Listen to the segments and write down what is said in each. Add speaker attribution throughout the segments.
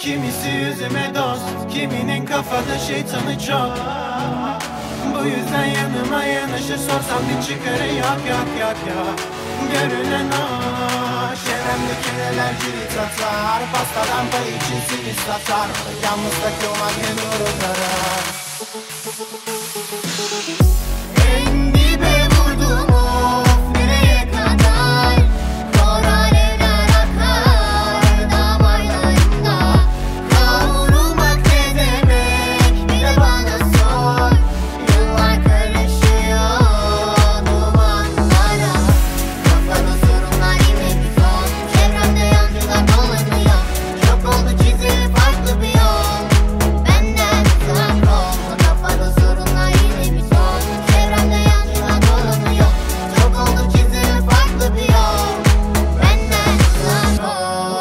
Speaker 1: Kimisi yüzüme dost, kiminin kafada şeytanı çok. Bu yüzden yanıma yanaşır, sorsam bir çıkarı yok yok yok yok. Görünen o, çevremdeki neler cirit atar. Pastadan pay için seni satar. Yalnızdaki o magen yorullara. En dibe vurdum of, nereye kadar? Kor alevler akar damarlarımda. Kavrulmak ne demek, bir de bana sor. Yıllar karışıyor dumanlara. Kafada sorunlar yine bir son. Çevremde yancılar dolanıyor. Çok oldu çizili farklı bir yol. Benden uzak ol. Kafada sorunlar yine bir son. Çevremde yancılar dolanıyor. Çok oldu çizili farklı bir yol. Benden uzak ol.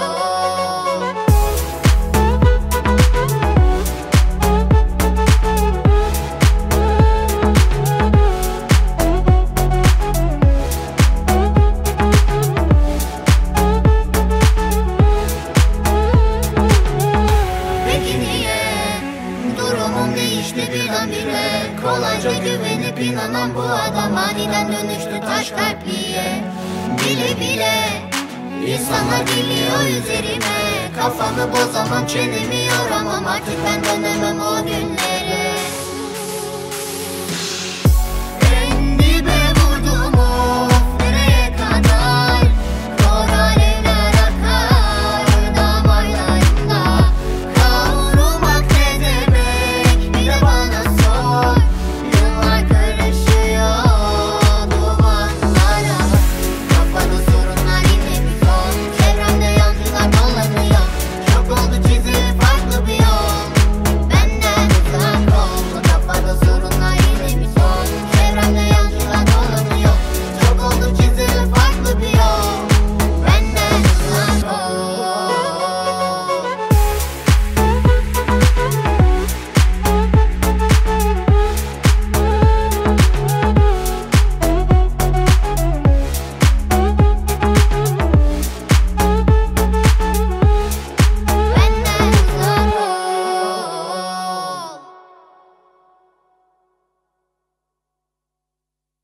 Speaker 1: Peki niye durumum değişti birdenbire? Kolayca güvenip inanan bu adam aniden dönüştü taş kalpliye. Bile bile insanlar geliyor üzerime. Kafamı bozamam, çenemi yoramam, artık ben dönemem o günlere.